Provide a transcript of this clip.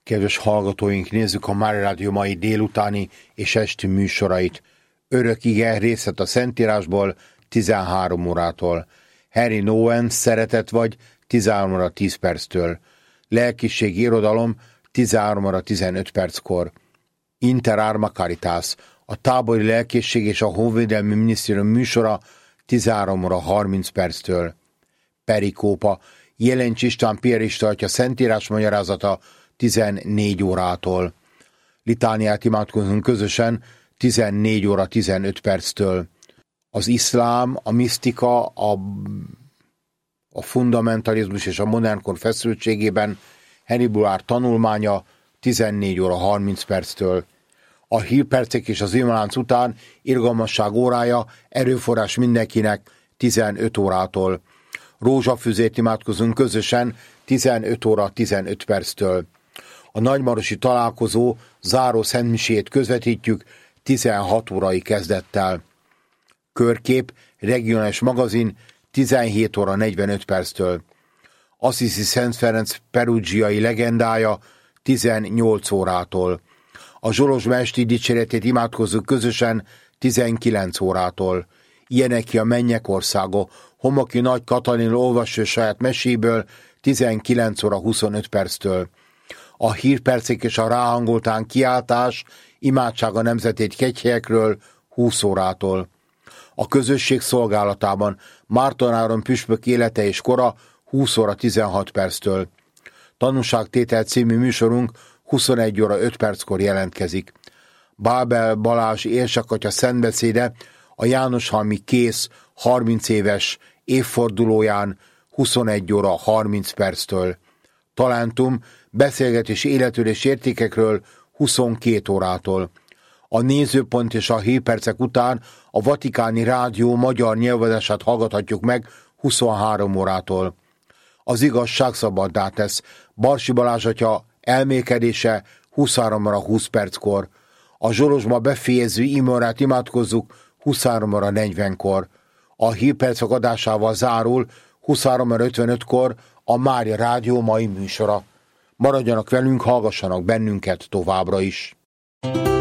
Kedves hallgatóink, nézzük a Mária Rádió mai délutáni és esti műsorait. Örök ige részlet a Szentírásból 13 órától. Henry Nouwen, Szeretet vagy 13 óra 10 perctől. Lelkiség irodalom 13 óra 15 perckor. Inter Arma Caritas, a tábori lelkészség és a honvédelmi minisztérium műsora 13 óra 30 perctől. Perikópa, Jelencs István piarista atya Szentírás magyarázata 14 órától. Litániát imádkozunk közösen 14 óra 15 perctől. Az iszlám, a misztika, a fundamentalizmus és a modernkor feszültségében Hannibal tanulmánya 14 óra 30 perctől. A hírpercek és az imálánc után irgalmasság órája, erőforrás mindenkinek 15 órától. Rózsafüzét imádkozunk közösen 15 óra 15 perctől. A nagymarosi találkozó záró szentmisét közvetítjük 16 órai kezdettel. Körkép, regionális magazin 17 óra 45 perctől. Assisi Szent Ferenc peruggiai legendája 18 órától. A Zsolozsma esti dicséretét imádkozzuk közösen 19 órától. Ilyeneki a mennyek országa, Homoki Nagy Katalin olvasó saját meséből 19 óra 25 perctől. A hírpercek és a ráhangoltán kiáltás, imádság a nemzetét kegyhelyekről 20 órától. A közösség szolgálatában Márton Áron püspök élete és kora 20 óra 16 perctől. Tanúságtétel című műsorunk 21 óra 5 perckor jelentkezik. Bábel Balázs érsakatya szentbeszéde a Jánoshalmi Kész 30 éves évfordulóján 21 óra 30 perctől. Talentum, beszélgetés életről és értékekről 22 órától. A nézőpont és a hírpercek után a Vatikáni Rádió magyar nyelvadását hallgathatjuk meg 23 órától. Az igazság szabaddá tesz. Barsi Balázs atya elmélkedése 23 óra 20 perckor. A Zsolozsma befejező imórát imádkozzuk 23 óra 40-kor. A hírpercek adásával zárul 23 óra 55-kor a Mária Rádió mai műsora. Maradjanak velünk, hallgassanak bennünket továbbra is.